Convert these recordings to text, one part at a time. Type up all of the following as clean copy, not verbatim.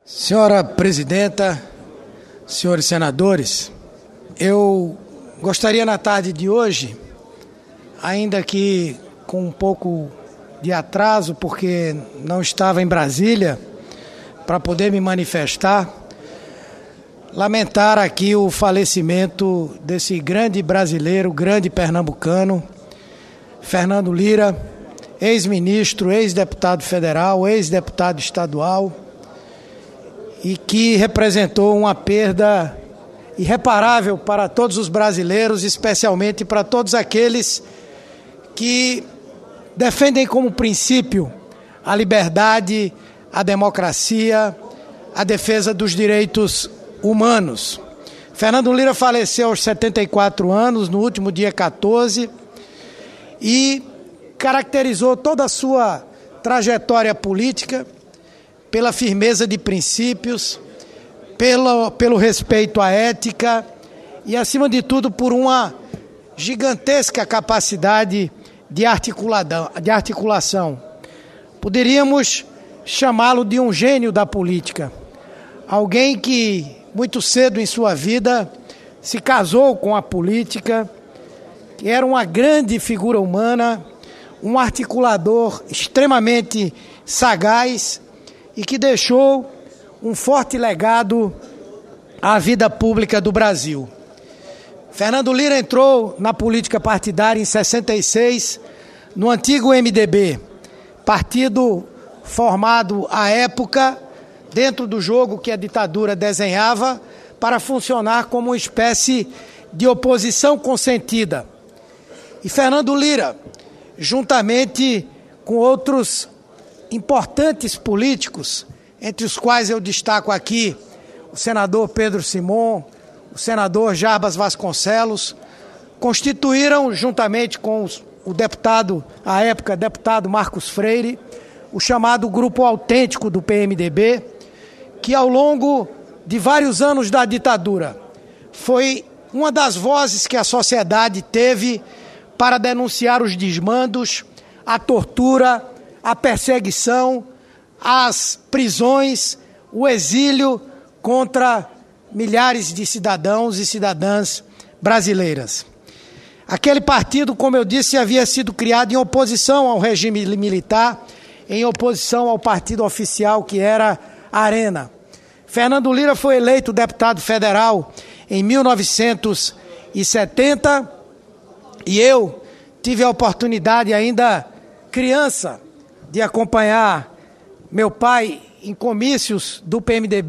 Senhora Presidenta, senhores senadores, eu gostaria na tarde de hoje, ainda que com um pouco de atraso, porque não estava em Brasília, para poder me manifestar, lamentar aqui o falecimento desse grande brasileiro, grande pernambucano, Fernando Lira, ex-ministro, ex-deputado federal, ex-deputado estadual, e que representou uma perda irreparável para todos os brasileiros, especialmente para todos aqueles que defendem como princípio a liberdade, a democracia, a defesa dos direitos humanos. Fernando Lira faleceu aos 74 anos, no último dia 14, e caracterizou toda a sua trajetória política pela firmeza de princípios, pelo respeito à ética e, acima de tudo, por uma gigantesca capacidade de articulação. Poderíamos chamá-lo de um gênio da política, alguém que muito cedo em sua vida se casou com a política, que era uma grande figura humana, um articulador extremamente sagaz e que deixou um forte legado à vida pública do Brasil. Fernando Lira entrou na política partidária em 66, no antigo MDB, partido formado à época dentro do jogo que a ditadura desenhava para funcionar como uma espécie de oposição consentida. E Fernando Lira, juntamente com outros importantes políticos, entre os quais eu destaco aqui o senador Pedro Simon, o senador Jarbas Vasconcelos, constituíram, juntamente com o deputado, à época, deputado Marcos Freire, o chamado Grupo Autêntico do PMDB, que ao longo de vários anos da ditadura foi uma das vozes que a sociedade teve para denunciar os desmandos, a tortura, a perseguição, as prisões, o exílio contra milhares de cidadãos e cidadãs brasileiras. Aquele partido, como eu disse, havia sido criado em oposição ao regime militar, em oposição ao partido oficial que era a Arena. Fernando Lira foi eleito deputado federal em 1970 e eu tive a oportunidade, ainda criança, de acompanhar meu pai em comícios do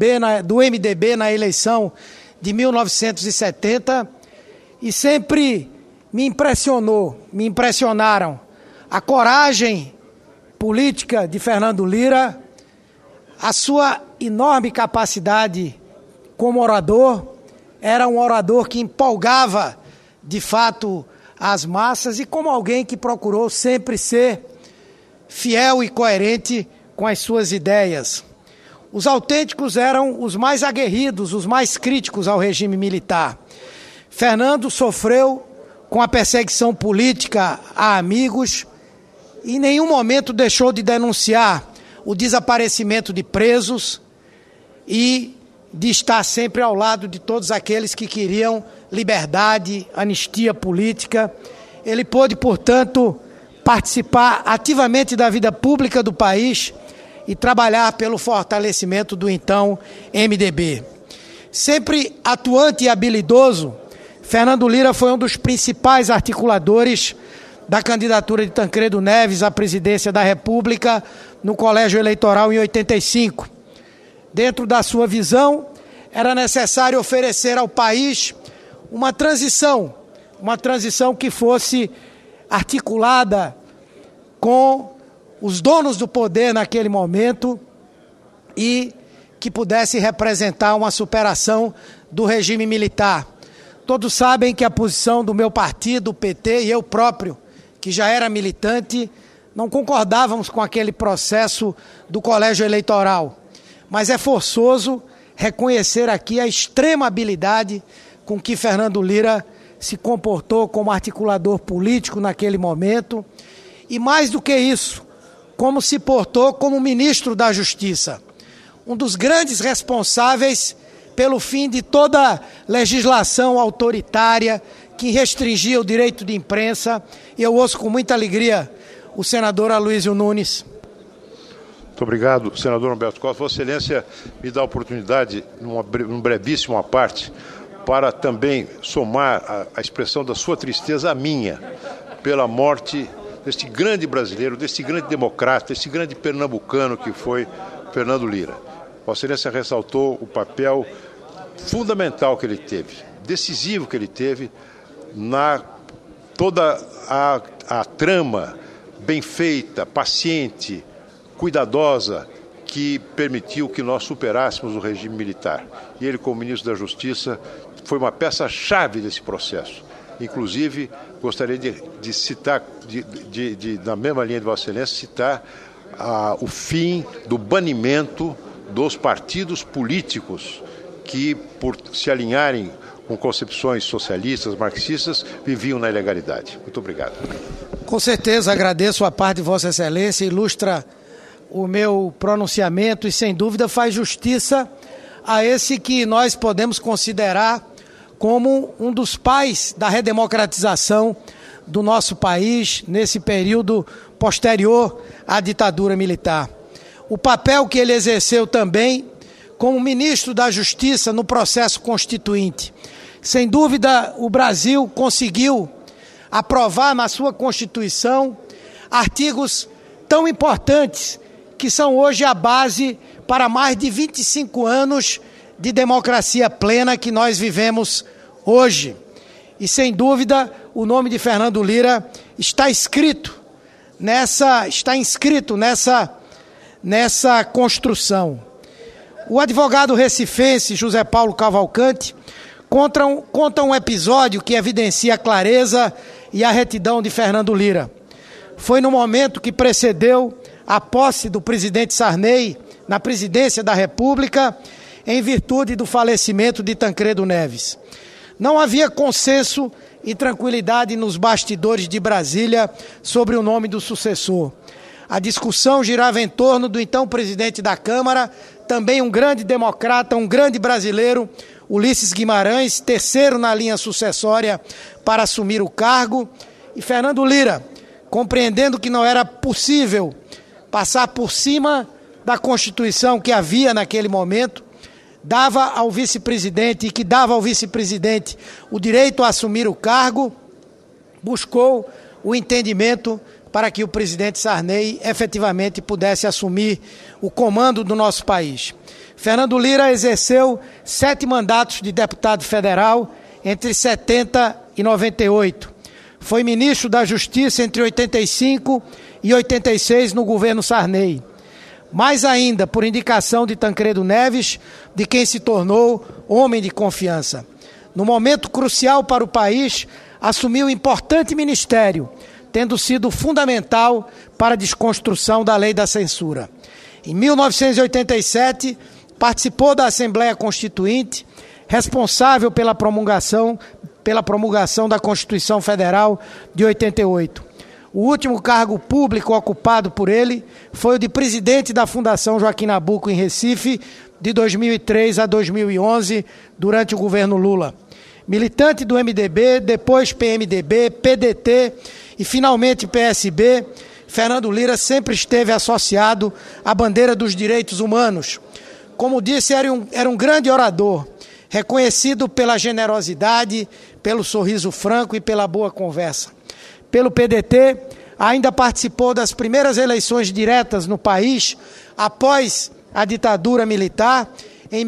MDB na eleição de 1970 e sempre me impressionaram a coragem política de Fernando Lira, a sua enorme capacidade como orador. Era um orador que empolgava de fato as massas e como alguém que procurou sempre ser fiel e coerente com as suas ideias. Os autênticos eram os mais aguerridos, os mais críticos ao regime militar. Fernando sofreu com a perseguição política a amigos e em nenhum momento deixou de denunciar o desaparecimento de presos e de estar sempre ao lado de todos aqueles que queriam liberdade, anistia política. Ele pôde, portanto, participar ativamente da vida pública do país e trabalhar pelo fortalecimento do então MDB. Sempre atuante e habilidoso, Fernando Lira foi um dos principais articuladores da candidatura de Tancredo Neves à presidência da República no Colégio Eleitoral em 85. Dentro da sua visão, era necessário oferecer ao país uma transição que fosse articulada com os donos do poder naquele momento e que pudesse representar uma superação do regime militar. Todos sabem que a posição do meu partido, o PT, e eu próprio, que já era militante, não concordávamos com aquele processo do colégio eleitoral. Mas é forçoso reconhecer aqui a extrema habilidade com que Fernando Lira se comportou como articulador político naquele momento e, mais do que isso, como se portou como ministro da Justiça. um dos grandes responsáveis pelo fim de toda legislação autoritária que restringia o direito de imprensa. E eu ouço com muita alegria o senador Aloysio Nunes. Muito obrigado, senador Humberto Costa. Vossa Excelência me dá a oportunidade, num brevíssimo à parte, para também somar a expressão da sua tristeza à minha, pela morte deste grande brasileiro, deste grande democrata, deste grande pernambucano que foi Fernando Lira. Vossa Excelência ressaltou o papel fundamental que ele teve, decisivo que ele teve na toda a trama bem feita, paciente, cuidadosa, que permitiu que nós superássemos o regime militar. E ele, como ministro da Justiça, foi uma peça-chave desse processo. Inclusive, gostaria de citar, na mesma linha de Vossa Excelência, citar o fim do banimento dos partidos políticos que, por se alinharem com concepções socialistas, marxistas, viviam na ilegalidade. Muito obrigado. Com certeza, agradeço a parte de Vossa Excelência, ilustra o meu pronunciamento e, sem dúvida, faz justiça a esse que nós podemos considerar como um dos pais da redemocratização do nosso país nesse período posterior à ditadura militar. O papel que ele exerceu também como ministro da Justiça no processo constituinte. Sem dúvida, o Brasil conseguiu aprovar na sua Constituição artigos tão importantes que são hoje a base para mais de 25 anos de democracia plena que nós vivemos hoje. E, sem dúvida, o nome de Fernando Lira está inscrito nessa construção. O advogado recifense José Paulo Cavalcante conta um episódio que evidencia a clareza e a retidão de Fernando Lira. Foi no momento que precedeu a posse do presidente Sarney na presidência da República, em virtude do falecimento de Tancredo Neves. Não havia consenso e tranquilidade nos bastidores de Brasília sobre o nome do sucessor. A discussão girava em torno do então presidente da Câmara, também um grande democrata, um grande brasileiro, Ulisses Guimarães, terceiro na linha sucessória para assumir o cargo, e Fernando Lira, compreendendo que não era possível passar por cima da Constituição que havia naquele momento, dava ao vice-presidente o direito a assumir o cargo, buscou o entendimento para que o presidente Sarney efetivamente pudesse assumir o comando do nosso país. Fernando Lira exerceu 7 mandatos de deputado federal entre 70 e 98. Foi ministro da Justiça entre 85 e 86 no governo Sarney. Mais ainda, por indicação de Tancredo Neves, de quem se tornou homem de confiança. No momento crucial para o país, assumiu um importante ministério, tendo sido fundamental para a desconstrução da lei da censura. Em 1987, participou da Assembleia Constituinte, responsável pela promulgação da Constituição Federal de 88. O último cargo público ocupado por ele foi o de presidente da Fundação Joaquim Nabuco, em Recife, de 2003 a 2011, durante o governo Lula. Militante do MDB, depois PMDB, PDT e finalmente PSB, Fernando Lira sempre esteve associado à bandeira dos direitos humanos. Como disse, era um grande orador, reconhecido pela generosidade, pelo sorriso franco e pela boa conversa. Pelo PDT, ainda participou das primeiras eleições diretas no país, após a ditadura militar, em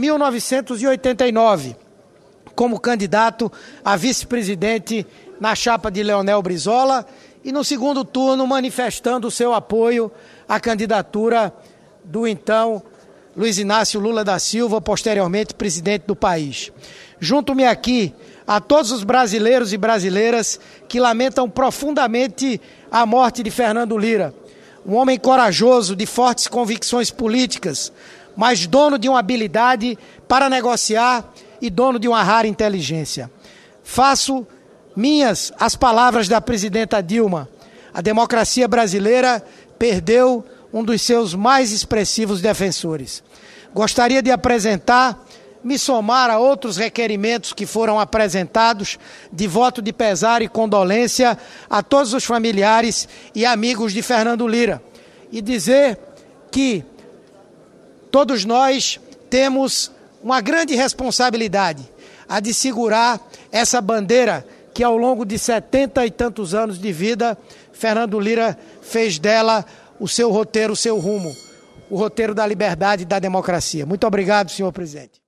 1989, como candidato a vice-presidente na chapa de Leonel Brizola, e no segundo turno manifestando o seu apoio à candidatura do então Luiz Inácio Lula da Silva, posteriormente presidente do país. Junto-me aqui a todos os brasileiros e brasileiras que lamentam profundamente a morte de Fernando Lira, um homem corajoso, de fortes convicções políticas, mas dono de uma habilidade para negociar e dono de uma rara inteligência. Faço minhas as palavras da presidenta Dilma. A democracia brasileira perdeu um dos seus mais expressivos defensores. Gostaria de apresentar, me somar a outros requerimentos que foram apresentados de voto de pesar e condolência a todos os familiares e amigos de Fernando Lira e dizer que todos nós temos uma grande responsabilidade, a de segurar essa bandeira que ao longo de 70 e tantos anos de vida, Fernando Lira fez dela o seu roteiro, o seu rumo, o roteiro da liberdade e da democracia. Muito obrigado, senhor presidente.